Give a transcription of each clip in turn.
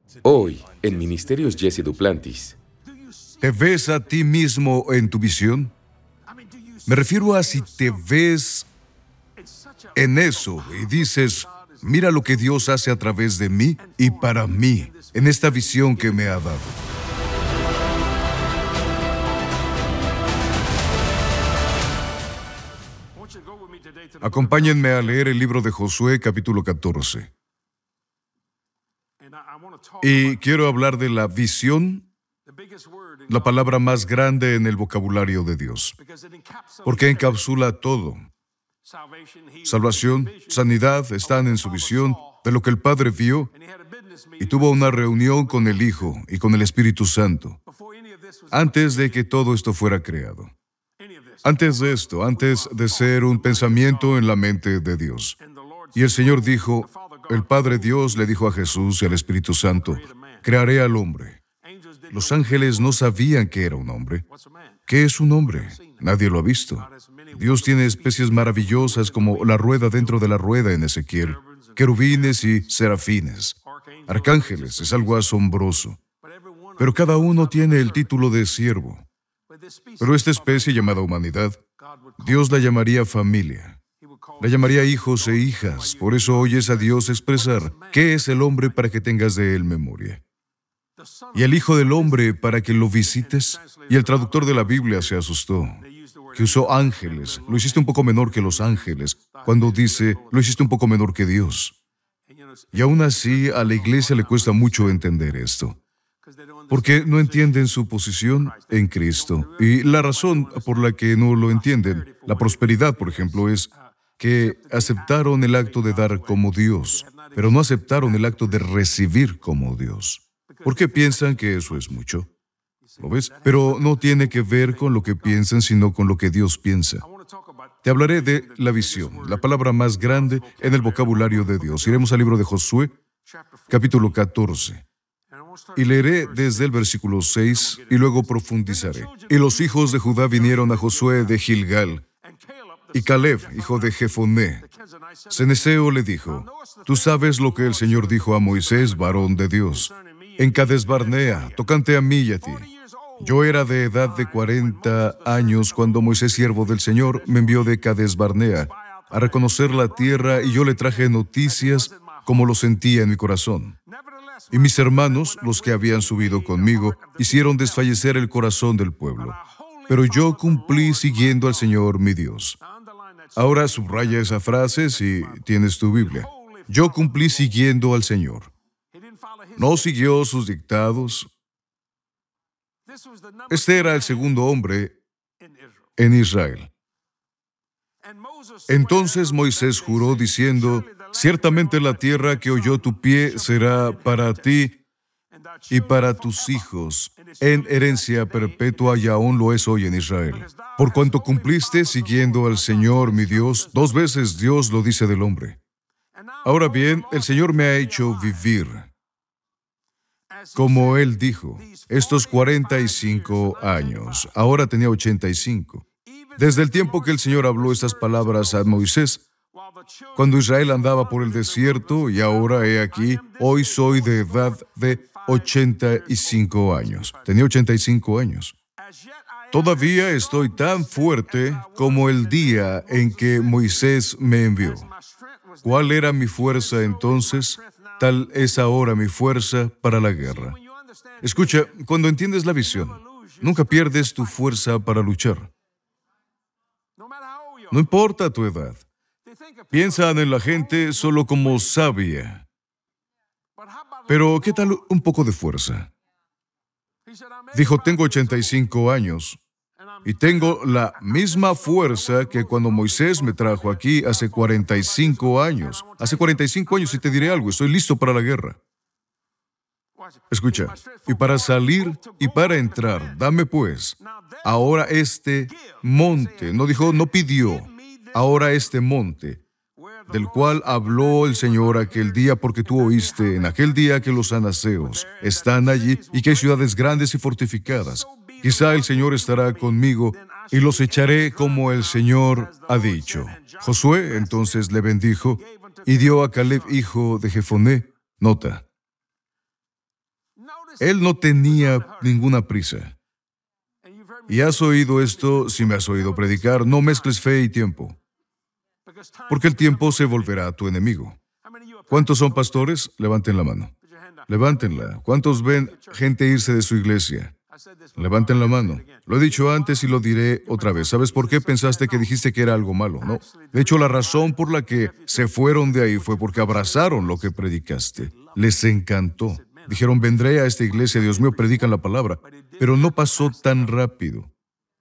Hoy, en Ministerios Jesse Duplantis. ¿Te ves a ti mismo en tu visión? Me refiero a si te ves en eso y dices, mira lo que Dios hace a través de mí y para mí, en esta visión que me ha dado. Acompáñenme a leer el libro de Josué, capítulo 14. Y quiero hablar de la visión, la palabra más grande en el vocabulario de Dios, porque encapsula todo. Salvación, sanidad están en su visión de lo que el Padre vio y tuvo una reunión con el Hijo y con el Espíritu Santo antes de que todo esto fuera creado. Antes de esto, antes de ser un pensamiento en la mente de Dios. Y el Señor dijo, el Padre Dios le dijo a Jesús y al Espíritu Santo, crearé al hombre. Los ángeles no sabían que era un hombre. ¿Qué es un hombre? Nadie lo ha visto. Dios tiene especies maravillosas como la rueda dentro de la rueda en Ezequiel, querubines y serafines. Arcángeles, es algo asombroso. Pero cada uno tiene el título de siervo. Pero esta especie llamada humanidad, Dios la llamaría familia. La llamaría hijos e hijas. Por eso oyes a Dios expresar, ¿qué es el hombre para que tengas de él memoria? Y el Hijo del Hombre para que lo visites. Y el traductor de la Biblia se asustó, que usó ángeles. Lo hiciste un poco menor que los ángeles, cuando dice, lo hiciste un poco menor que Dios. Y aún así, a la iglesia le cuesta mucho entender esto, porque no entienden su posición en Cristo. Y la razón por la que no lo entienden, la prosperidad, por ejemplo, es que aceptaron el acto de dar como Dios, pero no aceptaron el acto de recibir como Dios. ¿Por qué piensan que eso es mucho? ¿Lo ves? Pero no tiene que ver con lo que piensan, sino con lo que Dios piensa. Te hablaré de la visión, la palabra más grande en el vocabulario de Dios. Iremos al libro de Josué, capítulo 14. Y leeré desde el versículo 6 y luego profundizaré. Y los hijos de Judá vinieron a Josué de Gilgal. Y Caleb, hijo de Jefoné, ceneseo, le dijo, tú sabes lo que el Señor dijo a Moisés, varón de Dios, en Cades Barnea, tocante a mí y a ti. Yo era de edad de 40 años cuando Moisés, siervo del Señor, me envió de Cades Barnea a reconocer la tierra, y yo le traje noticias como lo sentía en mi corazón. Y mis hermanos, los que habían subido conmigo, hicieron desfallecer el corazón del pueblo. Pero yo cumplí siguiendo al Señor mi Dios. Ahora subraya esa frase si tienes tu Biblia. Yo cumplí siguiendo al Señor. No siguió sus dictados. Este era el segundo hombre en Israel. Entonces Moisés juró diciendo, ciertamente la tierra que oyó tu pie será para ti y para tus hijos en herencia perpetua, y aún lo es hoy en Israel. Por cuanto cumpliste siguiendo al Señor mi Dios, 2 veces Dios lo dice del hombre. Ahora bien, el Señor me ha hecho vivir, como Él dijo, estos 45 años. Ahora tenía 85. Desde el tiempo que el Señor habló estas palabras a Moisés, cuando Israel andaba por el desierto, y ahora he aquí, hoy soy de edad de 85 años. Tenía 85 años. Todavía estoy tan fuerte como el día en que Moisés me envió. ¿Cuál era mi fuerza entonces? Tal es ahora mi fuerza para la guerra. Escucha, cuando entiendes la visión, nunca pierdes tu fuerza para luchar. No importa tu edad. Piensan en la gente solo como sabia. Pero, ¿qué tal un poco de fuerza? Dijo, tengo 85 años y tengo la misma fuerza que cuando Moisés me trajo aquí hace 45 años. Hace 45 años, y te diré algo, estoy listo para la guerra. Escucha, y para salir y para entrar, dame pues, ahora este monte, no dijo, no pidió, ahora este monte, del cual habló el Señor aquel día, porque tú oíste en aquel día que los anaseos están allí y que hay ciudades grandes y fortificadas. Quizá el Señor estará conmigo y los echaré como el Señor ha dicho. Josué entonces le bendijo y dio a Caleb, hijo de Jefoné, nota, Él no tenía ninguna prisa. Y has oído esto, si me has oído predicar, no mezcles fe y tiempo, porque el tiempo se volverá tu enemigo. ¿Cuántos son pastores? Levanten la mano. Levántenla. ¿Cuántos ven gente irse de su iglesia? Levanten la mano. Lo he dicho antes y lo diré otra vez. ¿Sabes por qué pensaste que dijiste que era algo malo? No. De hecho, la razón por la que se fueron de ahí fue porque abrazaron lo que predicaste. Les encantó. Dijeron, vendré a esta iglesia, Dios mío, predican la palabra. Pero no pasó tan rápido.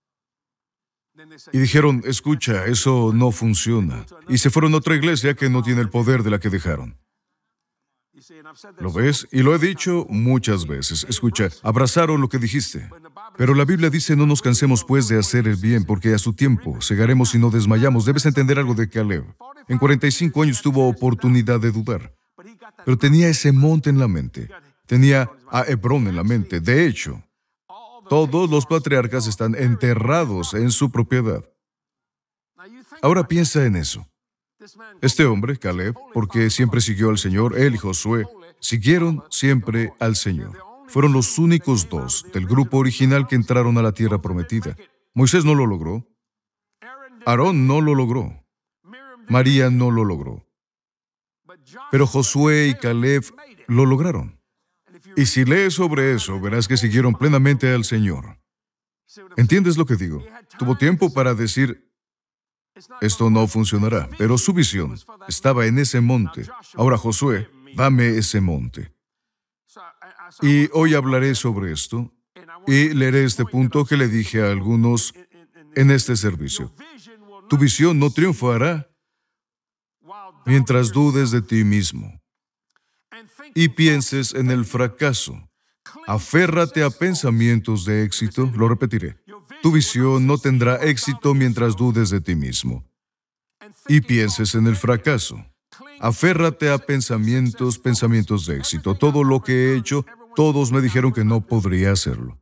Y dijeron, escucha, eso no funciona. Y se fueron a otra iglesia que no tiene el poder de la que dejaron. ¿Lo ves? Y lo he dicho muchas veces. Escucha, abrazaron lo que dijiste. Pero la Biblia dice, no nos cansemos pues de hacer el bien, porque a su tiempo segaremos y no desmayamos. Debes entender algo de Caleb. En 45 años tuvo oportunidad de dudar. Pero tenía ese monte en la mente. Tenía a Hebrón en la mente. De hecho, todos los patriarcas están enterrados en su propiedad. Ahora piensa en eso. Este hombre, Caleb, porque siempre siguió al Señor, él y Josué, siguieron siempre al Señor. Fueron los únicos dos del grupo original que entraron a la tierra prometida. Moisés no lo logró. Aarón no lo logró. María no lo logró. Pero Josué y Caleb lo lograron. Y si lees sobre eso, verás que siguieron plenamente al Señor. ¿Entiendes lo que digo? Tuvo tiempo para decir, esto no funcionará, pero su visión estaba en ese monte. Ahora, Josué, dame ese monte. Y hoy hablaré sobre esto y leeré este punto que le dije a algunos en este servicio. Tu visión no triunfará mientras dudes de ti mismo y pienses en el fracaso. Aférrate a pensamientos de éxito. Lo repetiré. Tu visión no tendrá éxito mientras dudes de ti mismo y pienses en el fracaso. Aférrate a pensamientos de éxito. Todo lo que he hecho, todos me dijeron que no podría hacerlo.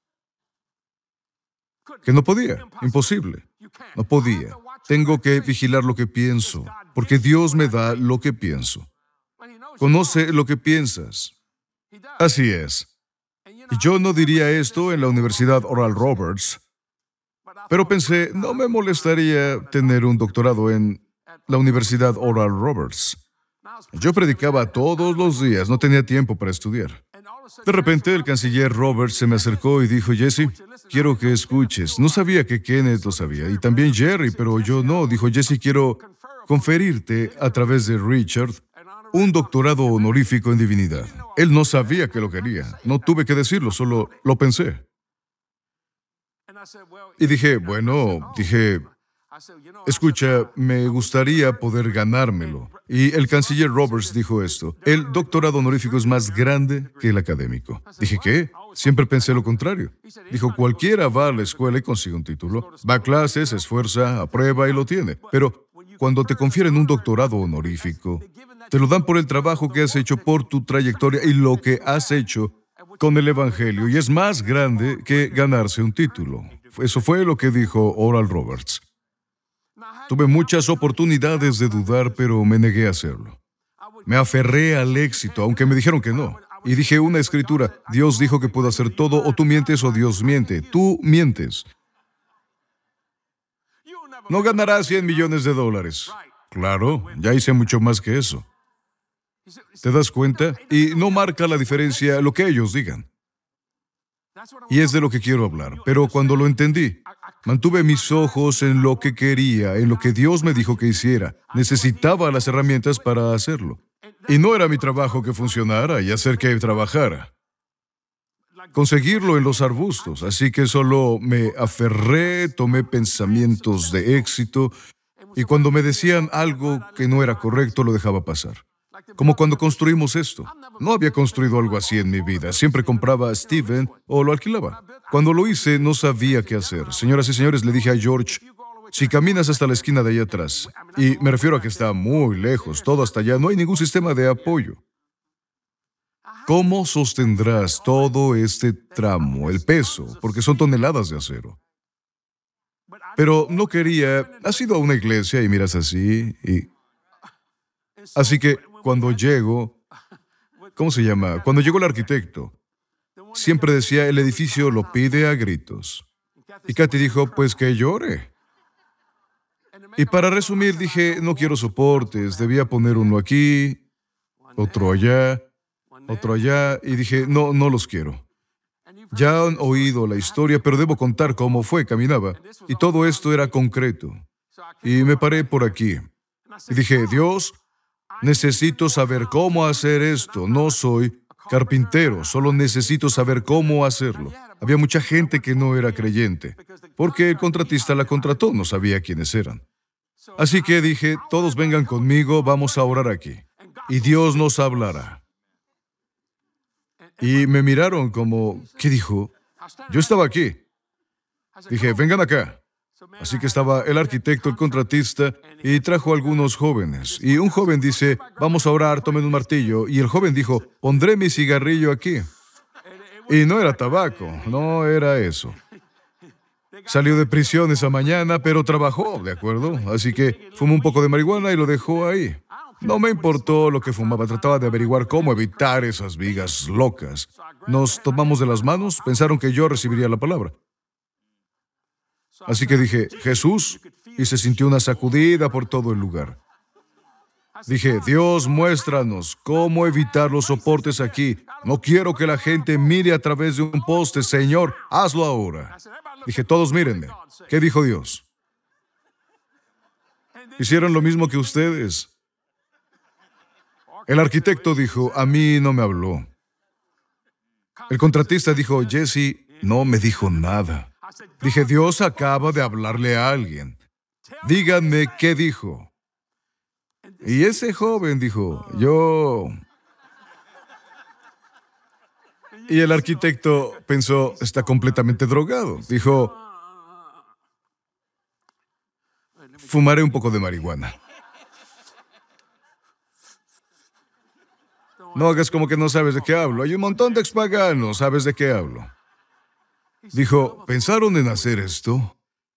Que no podía. Imposible. No podía. Tengo que vigilar lo que pienso, porque Dios me da lo que pienso. Conoce lo que piensas. Así es. Y yo no diría esto en la Universidad Oral Roberts, pero pensé, no me molestaría tener un doctorado en la Universidad Oral Roberts. Yo predicaba todos los días, no tenía tiempo para estudiar. De repente, el canciller Roberts se me acercó y dijo, Jesse, quiero que escuches. No sabía que Kenneth lo sabía, y también Jerry, pero yo no. Dijo, Jesse, quiero conferirte a través de Richard un doctorado honorífico en divinidad. Él no sabía que lo quería. No tuve que decirlo, solo lo pensé. Y dije, escucha, me gustaría poder ganármelo. Y el canciller Roberts dijo esto, el doctorado honorífico es más grande que el académico. Dije, ¿qué? Siempre pensé lo contrario. Dijo, cualquiera va a la escuela y consigue un título, va a clases, se esfuerza, aprueba y lo tiene. Pero cuando te confieren un doctorado honorífico, te lo dan por el trabajo que has hecho, por tu trayectoria y lo que has hecho con el Evangelio, y es más grande que ganarse un título. Eso fue lo que dijo Oral Roberts. Tuve muchas oportunidades de dudar, pero me negué a hacerlo. Me aferré al éxito, aunque me dijeron que no. Y dije una escritura, Dios dijo que puedo hacer todo, o tú mientes o Dios miente. Tú mientes. No ganarás $100 millones. Claro, ya hice mucho más que eso. ¿Te das cuenta? Y no marca la diferencia lo que ellos digan. Y es de lo que quiero hablar. Pero cuando lo entendí, mantuve mis ojos en lo que quería, en lo que Dios me dijo que hiciera. Necesitaba las herramientas para hacerlo. Y no era mi trabajo que funcionara y hacer que trabajara. Conseguirlo en los arbustos. Así que solo me aferré, tomé pensamientos de éxito, y cuando me decían algo que no era correcto, lo dejaba pasar. Como cuando construimos esto. No había construido algo así en mi vida. Siempre compraba a Steven o lo alquilaba. Cuando lo hice, no sabía qué hacer. Señoras y señores, le dije a George, si caminas hasta la esquina de allá atrás, y me refiero a que está muy lejos, todo hasta allá, no hay ningún sistema de apoyo. ¿Cómo sostendrás todo este tramo, el peso? Porque son toneladas de acero. Pero no quería. Has ido a una iglesia y miras así, Así que cuando llego, ¿cómo se llama? Cuando llegó el arquitecto, siempre decía, el edificio lo pide a gritos. Y Kathy dijo, pues que llore. Y para resumir, dije, no quiero soportes, debía poner uno aquí, otro allá, y dije, no, no los quiero. Ya han oído la historia, pero debo contar cómo fue, caminaba, y todo esto era concreto. Y me paré por aquí. Y dije, Dios, necesito saber cómo hacer esto. No soy carpintero, solo necesito saber cómo hacerlo. Había mucha gente que no era creyente, porque el contratista la contrató, no sabía quiénes eran. Así que dije, todos vengan conmigo, vamos a orar aquí. Y Dios nos hablará. Y me miraron como, ¿qué dijo? Yo estaba aquí. Dije, vengan acá. Así que estaba el arquitecto, el contratista, y trajo a algunos jóvenes. Y un joven dice, vamos a orar, tomen un martillo. Y el joven dijo, pondré mi cigarrillo aquí. Y no era tabaco, no era eso. Salió de prisión esa mañana, pero trabajó, ¿de acuerdo? Así que fumó un poco de marihuana y lo dejó ahí. No me importó lo que fumaba, trataba de averiguar cómo evitar esas vigas locas. Nos tomamos de las manos, pensaron que yo recibiría la palabra. Así que dije, Jesús, y se sintió una sacudida por todo el lugar. Dije, Dios, muéstranos cómo evitar los soportes aquí. No quiero que la gente mire a través de un poste, Señor, hazlo ahora. Dije, todos mírenme. ¿Qué dijo Dios? Hicieron lo mismo que ustedes. El arquitecto dijo, a mí no me habló. El contratista dijo, Jesse, no me dijo nada. Dije, Dios acaba de hablarle a alguien. Díganme qué dijo. Y ese joven dijo, yo... Y el arquitecto pensó, está completamente drogado. Dijo, fumaré un poco de marihuana. No hagas como que no sabes de qué hablo. Hay un montón de expaganos, ¿sabes de qué hablo? Dijo, ¿pensaron en hacer esto?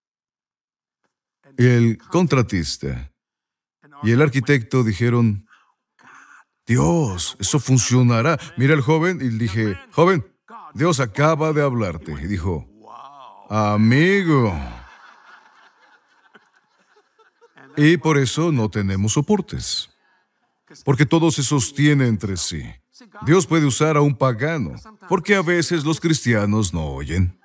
Y el contratista y el arquitecto dijeron, Dios, eso funcionará. Mira al joven y le dije, joven, Dios acaba de hablarte. Y dijo, amigo. Y por eso no tenemos soportes. Porque todo se sostiene entre sí. Dios puede usar a un pagano, porque a veces los cristianos no oyen.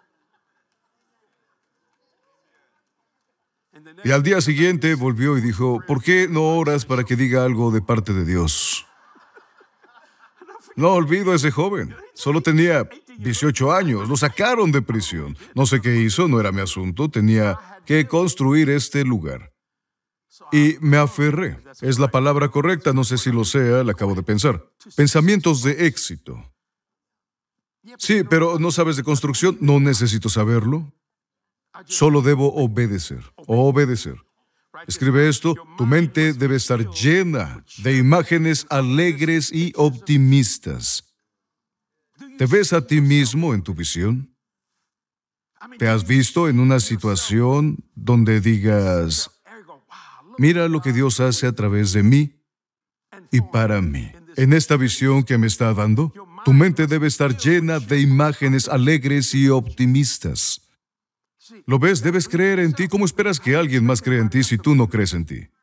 Y al día siguiente volvió y dijo, ¿por qué no oras para que diga algo de parte de Dios? No olvido a ese joven. Solo tenía 18 años. Lo sacaron de prisión. No sé qué hizo, no era mi asunto. Tenía que construir este lugar. Y me aferré. Es la palabra correcta, no sé si lo sea, la acabo de pensar. Pensamientos de éxito. Sí, pero ¿no sabes de construcción? No necesito saberlo. Solo debo obedecer. Obedecer. Escribe esto, tu mente debe estar llena de imágenes alegres y optimistas. ¿Te ves a ti mismo en tu visión? ¿Te has visto en una situación donde digas, mira lo que Dios hace a través de mí y para mí? En esta visión que me está dando, tu mente debe estar llena de imágenes alegres y optimistas. ¿Lo ves? Debes creer en ti. ¿Cómo esperas que alguien más crea en ti si tú no crees en ti?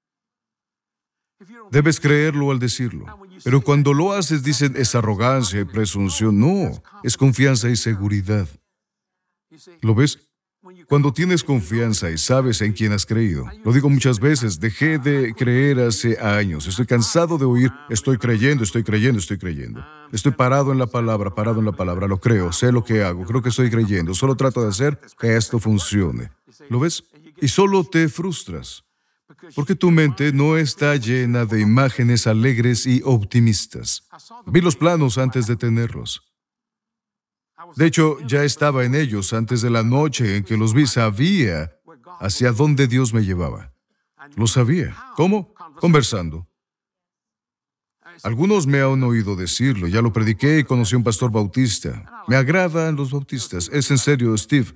Debes creerlo al decirlo. Pero cuando lo haces, dicen, es arrogancia y presunción. No, es confianza y seguridad. ¿Lo ves? Cuando tienes confianza y sabes en quién has creído. Lo digo muchas veces, dejé de creer hace años. Estoy cansado de oír, estoy creyendo, estoy creyendo, estoy creyendo. Estoy parado en la palabra, lo creo, sé lo que hago, creo que estoy creyendo. Solo trato de hacer que esto funcione. ¿Lo ves? Y solo te frustras. Porque tu mente no está llena de imágenes alegres y optimistas. Vi los planos antes de tenerlos. De hecho, ya estaba en ellos antes de la noche en que los vi. Sabía hacia dónde Dios me llevaba. Lo sabía. ¿Cómo? Conversando. Algunos me han oído decirlo. Ya lo prediqué y conocí a un pastor bautista. Me agradan los bautistas. Es en serio, Steve.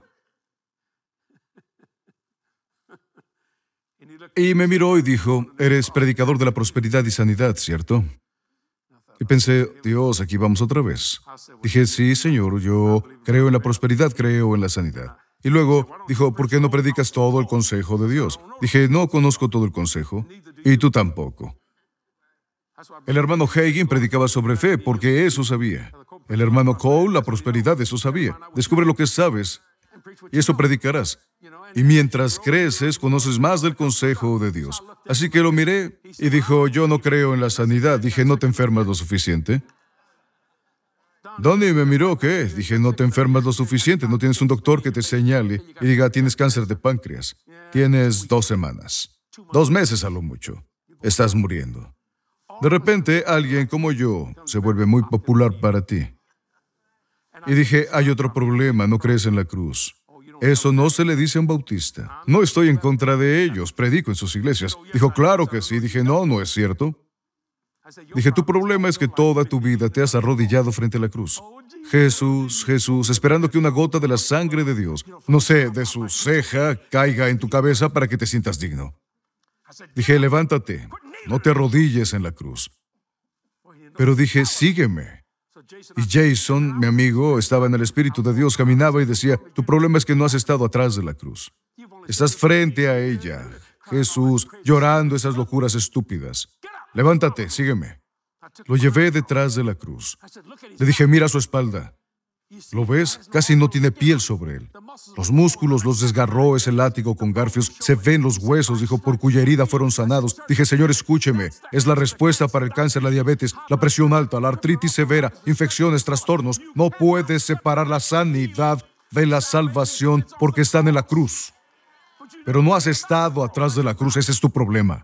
Y me miró y dijo, eres predicador de la prosperidad y sanidad, ¿cierto? Y pensé, Dios, aquí vamos otra vez. Dije, sí, Señor, yo creo en la prosperidad, creo en la sanidad. Y luego dijo, ¿por qué no predicas todo el consejo de Dios? Dije, no conozco todo el consejo, y tú tampoco. El hermano Hagin predicaba sobre fe, porque eso sabía. El hermano Cole, la prosperidad, eso sabía. Descubre lo que sabes, y eso predicarás. Y mientras creces, conoces más del consejo de Dios. Así que lo miré y dijo, yo no creo en la sanidad. Dije, ¿no te enfermas lo suficiente? Donnie me miró, ¿qué? Dije, no te enfermas lo suficiente, no tienes un doctor que te señale y diga, tienes cáncer de páncreas. Tienes 2 semanas, 2 meses a lo mucho. Estás muriendo. De repente, alguien como yo se vuelve muy popular para ti. Y dije, hay otro problema, no crees en la cruz. Eso no se le dice a un bautista. No estoy en contra de ellos, predico en sus iglesias. Dijo, claro que sí. Dije, no, no es cierto. Dije, tu problema es que toda tu vida te has arrodillado frente a la cruz. Jesús, Jesús, esperando que una gota de la sangre de Dios, no sé, de su ceja, caiga en tu cabeza para que te sientas digno. Dije, levántate, no te arrodilles en la cruz. Pero dije, sígueme. Y Jason, mi amigo, estaba en el Espíritu de Dios, caminaba y decía, tu problema es que no has estado atrás de la cruz. Estás frente a ella, Jesús, llorando esas locuras estúpidas. Levántate, sígueme. Lo llevé detrás de la cruz. Le dije, mira su espalda. ¿Lo ves? Casi no tiene piel sobre él. Los músculos los desgarró ese látigo con garfios. Se ven los huesos, dijo, por cuya herida fueron sanados. Dije, Señor, escúcheme. Es la respuesta para el cáncer, la diabetes, la presión alta, la artritis severa, infecciones, trastornos. No puedes separar la sanidad de la salvación porque están en la cruz. Pero no has estado atrás de la cruz, ese es tu problema.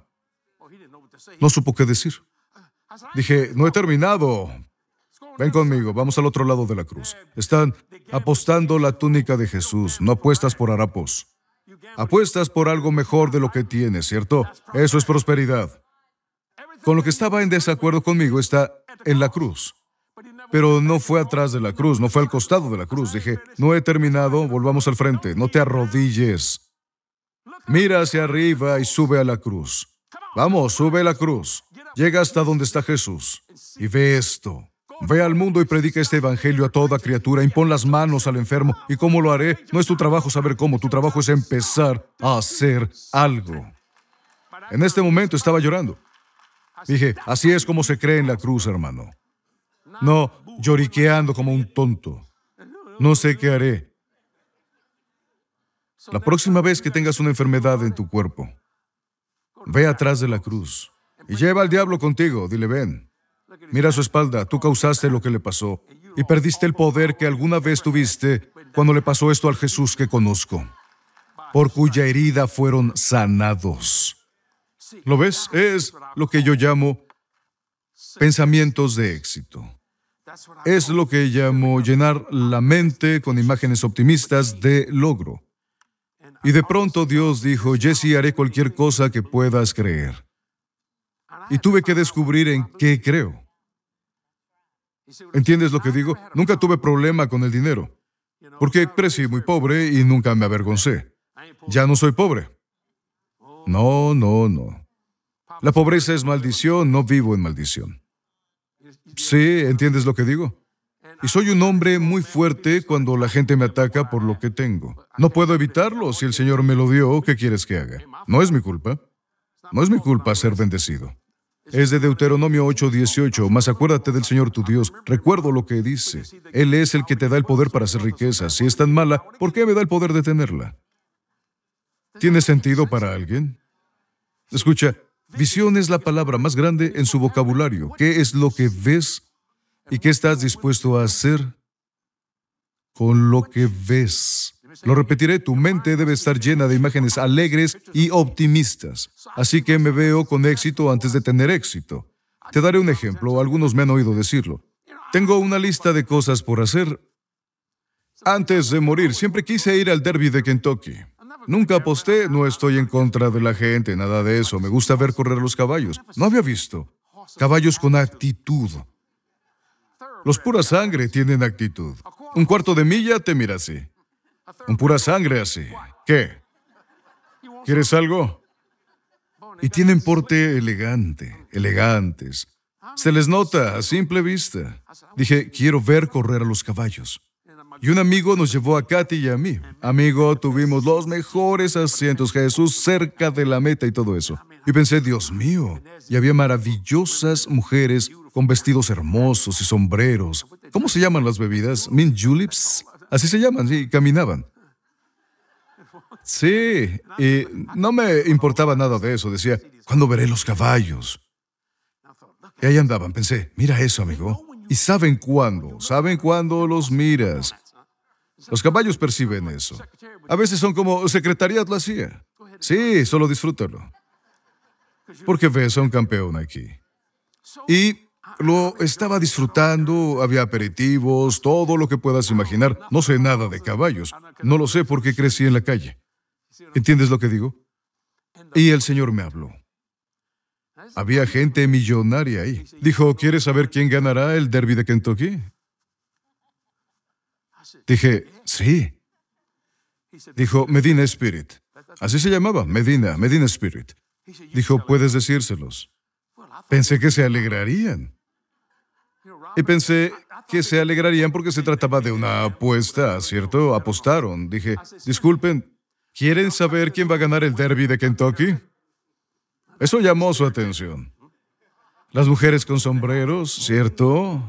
No supo qué decir. Dije, no he terminado. Ven conmigo, vamos al otro lado de la cruz. Están apostando la túnica de Jesús. No apuestas por harapos. Apuestas por algo mejor de lo que tienes, ¿cierto? Eso es prosperidad. Con lo que estaba en desacuerdo conmigo está en la cruz. Pero no fue atrás de la cruz, no fue al costado de la cruz. Dije, no he terminado, volvamos al frente. No te arrodilles. Mira hacia arriba y sube a la cruz. Vamos, sube a la cruz. Llega hasta donde está Jesús. Y ve esto. Ve al mundo y predica este evangelio a toda criatura. Impón las manos al enfermo. ¿Y cómo lo haré? No es tu trabajo saber cómo. Tu trabajo es empezar a hacer algo. En este momento estaba llorando. Dije, así es como se cree en la cruz, hermano. No lloriqueando como un tonto. No sé qué haré. La próxima vez que tengas una enfermedad en tu cuerpo, ve atrás de la cruz y lleva al diablo contigo. Dile, ven. Mira su espalda, tú causaste lo que le pasó y perdiste el poder que alguna vez tuviste cuando le pasó esto al Jesús que conozco, por cuya herida fueron sanados. ¿Lo ves? Es lo que yo llamo pensamientos de éxito. Es lo que llamo llenar la mente con imágenes optimistas de logro. Y de pronto Dios dijo, Jesse, haré cualquier cosa que puedas creer. Y tuve que descubrir en qué creo. ¿Entiendes lo que digo? Nunca tuve problema con el dinero, porque crecí muy pobre y nunca me avergoncé. Ya no soy pobre. No, no, no. La pobreza es maldición, no vivo en maldición. Sí, ¿entiendes lo que digo? Y soy un hombre muy fuerte cuando la gente me ataca por lo que tengo. No puedo evitarlo. Si el Señor me lo dio, ¿qué quieres que haga? No es mi culpa. No es mi culpa ser bendecido. Es de Deuteronomio 8:18. Mas acuérdate del Señor tu Dios. Recuerdo lo que dice. Él es el que te da el poder para hacer riqueza. Si es tan mala, ¿por qué me da el poder de tenerla? ¿Tiene sentido para alguien? Escucha, visión es la palabra más grande en su vocabulario. ¿Qué es lo que ves y qué estás dispuesto a hacer con lo que ves? Lo repetiré, tu mente debe estar llena de imágenes alegres y optimistas. Así que me veo con éxito antes de tener éxito. Te daré un ejemplo, algunos me han oído decirlo. Tengo una lista de cosas por hacer. Antes de morir, siempre quise ir al Derby de Kentucky. Nunca aposté, no estoy en contra de la gente, nada de eso. Me gusta ver correr los caballos. No había visto caballos con actitud. Los pura sangre tienen actitud. Un cuarto de milla te mira así. Un pura sangre así. ¿Qué? ¿Quieres algo? Y tienen porte elegante, elegantes. Se les nota a simple vista. Dije, quiero ver correr a los caballos. Y un amigo nos llevó a Katy y a mí. Amigo, tuvimos los mejores asientos, Jesús, cerca de la meta y todo eso. Y pensé, Dios mío, y había maravillosas mujeres con vestidos hermosos y sombreros. ¿Cómo se llaman las bebidas? Mint juleps. Así se llaman, sí, caminaban. Sí, y no me importaba nada de eso. Decía, ¿cuándo veré los caballos? Y ahí andaban. Pensé, mira eso, amigo. ¿Y saben cuándo? ¿Saben cuándo los miras? Los caballos perciben eso. A veces son como secretariat lo hacía. Sí, solo disfrútalo. Porque ves a un campeón aquí. Y lo estaba disfrutando, había aperitivos, todo lo que puedas imaginar. No sé nada de caballos. No lo sé porque crecí en la calle. ¿Entiendes lo que digo? Y el Señor me habló. Había gente millonaria ahí. Dijo, ¿quieres saber quién ganará el derby de Kentucky? Dije, sí. Dijo, Medina Spirit. Así se llamaba, Medina Spirit. Dijo, ¿puedes decírselos? Pensé que se alegrarían. Y pensé que se alegrarían porque se trataba de una apuesta, ¿cierto? Apostaron. Dije, disculpen, ¿quieren saber quién va a ganar el derby de Kentucky? Eso llamó su atención. Las mujeres con sombreros, ¿cierto?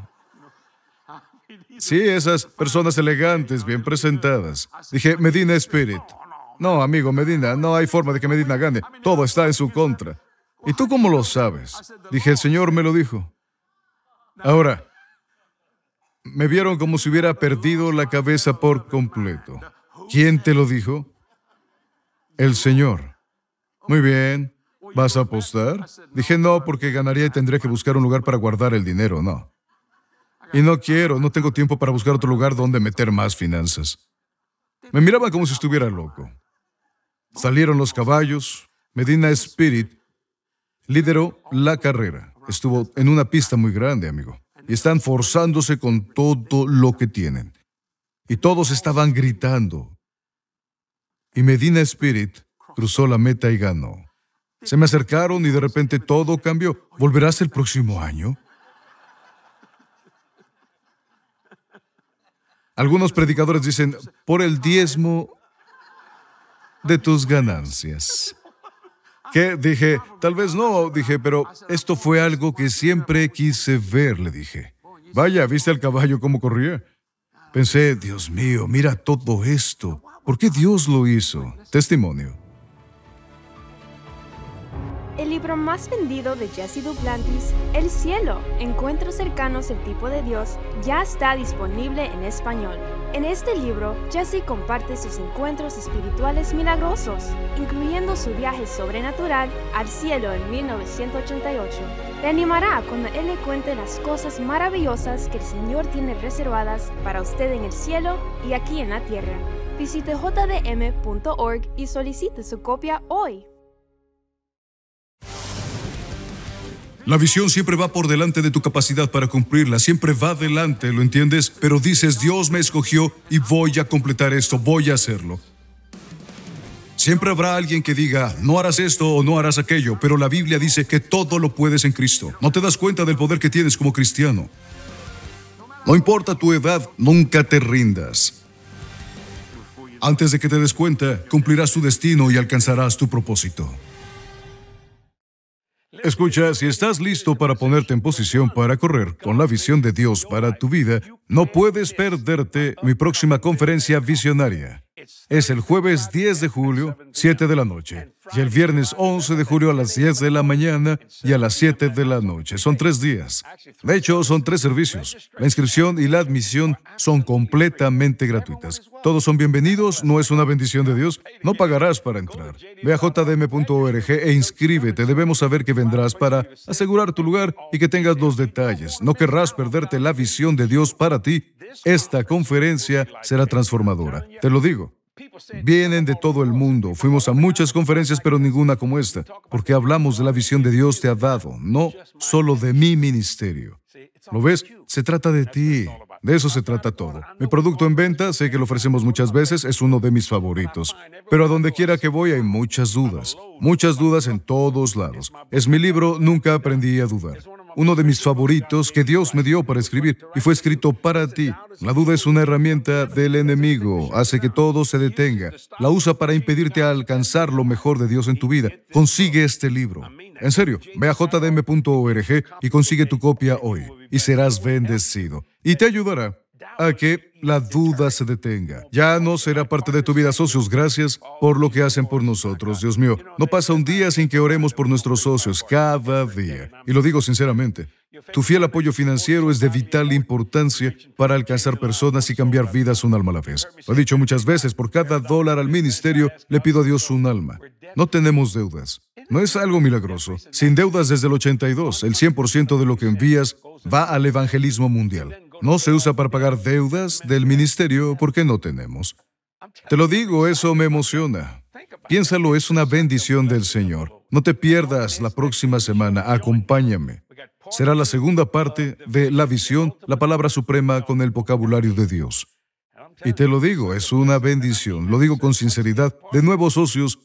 Sí, esas personas elegantes, bien presentadas. Dije, Medina Spirit. No, amigo, Medina, no hay forma de que Medina gane. Todo está en su contra. ¿Y tú cómo lo sabes? Dije, el Señor me lo dijo. Ahora, me vieron como si hubiera perdido la cabeza por completo. ¿Quién te lo dijo? El Señor. Muy bien. ¿Vas a apostar? Dije, no, porque ganaría y tendría que buscar un lugar para guardar el dinero, no. Y no tengo tiempo para buscar otro lugar donde meter más finanzas. Me miraban como si estuviera loco. Salieron los caballos. Medina Spirit lideró la carrera. Estuvo en una pista muy grande, amigo. Y están forzándose con todo lo que tienen. Y todos estaban gritando. Y Medina Spirit cruzó la meta y ganó. Se me acercaron y de repente todo cambió. ¿Volverás el próximo año? Algunos predicadores dicen, por el diezmo de tus ganancias. ¿Qué? Dije, tal vez no. Dije, pero esto fue algo que siempre quise ver, le dije. Vaya, ¿viste al caballo cómo corría? Pensé, Dios mío, mira todo esto. ¿Por qué Dios lo hizo? Testimonio. El libro más vendido de Jesse Duplantis, El Cielo, Encuentros cercanos el tipo de Dios, ya está disponible en español. En este libro, Jesse comparte sus encuentros espirituales milagrosos, incluyendo su viaje sobrenatural al cielo en 1988. Te animará cuando él le cuente las cosas maravillosas que el Señor tiene reservadas para usted en el cielo y aquí en la tierra. Visite jdm.org y solicite su copia hoy. La visión siempre va por delante de tu capacidad para cumplirla, siempre va adelante, ¿lo entiendes? Pero dices, Dios me escogió y voy a completar esto, voy a hacerlo. Siempre habrá alguien que diga, no harás esto o no harás aquello, pero la Biblia dice que todo lo puedes en Cristo. ¿No te das cuenta del poder que tienes como cristiano? No importa tu edad, nunca te rindas. Antes de que te des cuenta, cumplirás tu destino y alcanzarás tu propósito. Escucha, si estás listo para ponerte en posición para correr con la visión de Dios para tu vida, no puedes perderte mi próxima conferencia visionaria. Es el jueves 10 de julio, 7 de la noche, y el viernes 11 de julio a las 10 de la mañana y a las 7 de la noche. Son 3 días. De hecho, son 3 servicios. La inscripción y la admisión son completamente gratuitas. Todos son bienvenidos, no es una bendición de Dios. No pagarás para entrar. Ve a jdm.org e inscríbete. Debemos saber que vendrás para asegurar tu lugar y que tengas los detalles. No querrás perderte la visión de Dios para ti. Esta conferencia será transformadora. Te lo digo. Vienen de todo el mundo. Fuimos a muchas conferencias, pero ninguna como esta, porque hablamos de la visión de Dios te ha dado, no solo de mi ministerio. ¿Lo ves? Se trata de ti. De eso se trata todo. Mi producto en venta, sé que lo ofrecemos muchas veces, es uno de mis favoritos. Pero a donde quiera que voy hay muchas dudas en todos lados. Es mi libro, nunca aprendí a dudar. uno de mis favoritos que Dios me dio para escribir y fue escrito para ti. La duda es una herramienta del enemigo, hace que todo se detenga. La usa para impedirte alcanzar lo mejor de Dios en tu vida. Consigue este libro. En serio, ve a jdm.org y consigue tu copia hoy y serás bendecido. Y te ayudará a que la duda se detenga. Ya no será parte de tu vida, socios. Gracias por lo que hacen por nosotros. Dios mío, no pasa un día sin que oremos por nuestros socios, cada día. Y lo digo sinceramente. Tu fiel apoyo financiero es de vital importancia para alcanzar personas y cambiar vidas un alma a la vez. Lo he dicho muchas veces, por cada $1 al ministerio, le pido a Dios un alma. No tenemos deudas. No es algo milagroso. Sin deudas desde el 82, el 100% de lo que envías va al evangelismo mundial. No se usa para pagar deudas del ministerio porque no tenemos. Te lo digo, eso me emociona. Piénsalo, es una bendición del Señor. No te pierdas la próxima semana. Acompáñame. Será la segunda parte de la visión, la palabra suprema con el vocabulario de Dios. Y te lo digo, es una bendición. Lo digo con sinceridad. De nuevo, socios,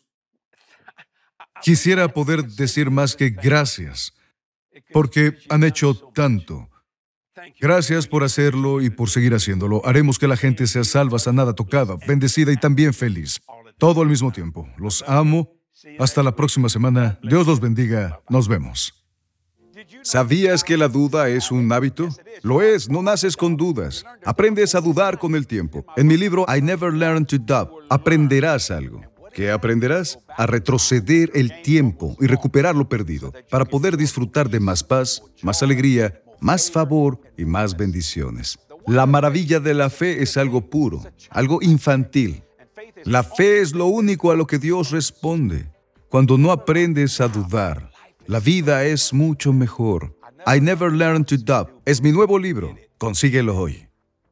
quisiera poder decir más que gracias, porque han hecho tanto. Gracias por hacerlo y por seguir haciéndolo. Haremos que la gente sea salva, sanada, tocada, bendecida y también feliz. Todo al mismo tiempo. Los amo. Hasta la próxima semana. Dios los bendiga. Nos vemos. ¿Sabías que la duda es un hábito? Lo es, no naces con dudas. Aprendes a dudar con el tiempo. En mi libro, I Never Learned to Doubt, aprenderás algo. ¿Qué aprenderás? A retroceder el tiempo y recuperar lo perdido, para poder disfrutar de más paz, más alegría, más favor y más bendiciones. La maravilla de la fe es algo puro, algo infantil. La fe es lo único a lo que Dios responde. Cuando no aprendes a dudar, la vida es mucho mejor. I Never Learned to Doubt es mi nuevo libro. Consíguelo hoy.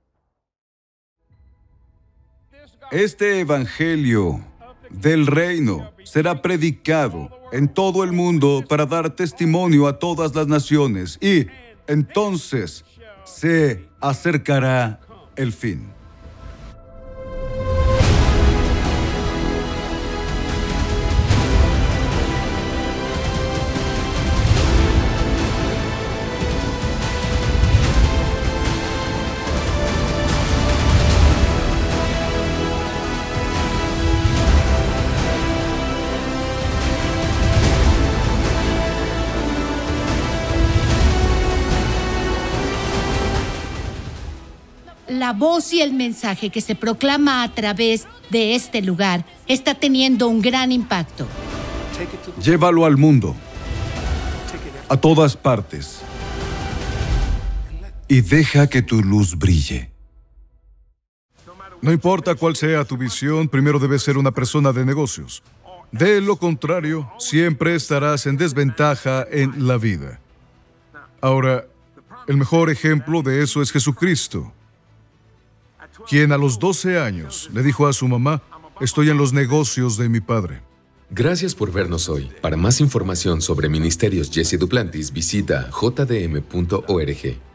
Este evangelio del reino será predicado en todo el mundo para dar testimonio a todas las naciones y entonces se acercará el fin. La voz y el mensaje que se proclama a través de este lugar está teniendo un gran impacto. Llévalo al mundo, a todas partes, y deja que tu luz brille. No importa cuál sea tu visión, primero debes ser una persona de negocios. De lo contrario, siempre estarás en desventaja en la vida. Ahora, el mejor ejemplo de eso es Jesucristo, quien a los 12 años le dijo a su mamá, estoy en los negocios de mi padre. Gracias por vernos hoy. Para más información sobre Ministerios Jesse Duplantis, visita jdm.org.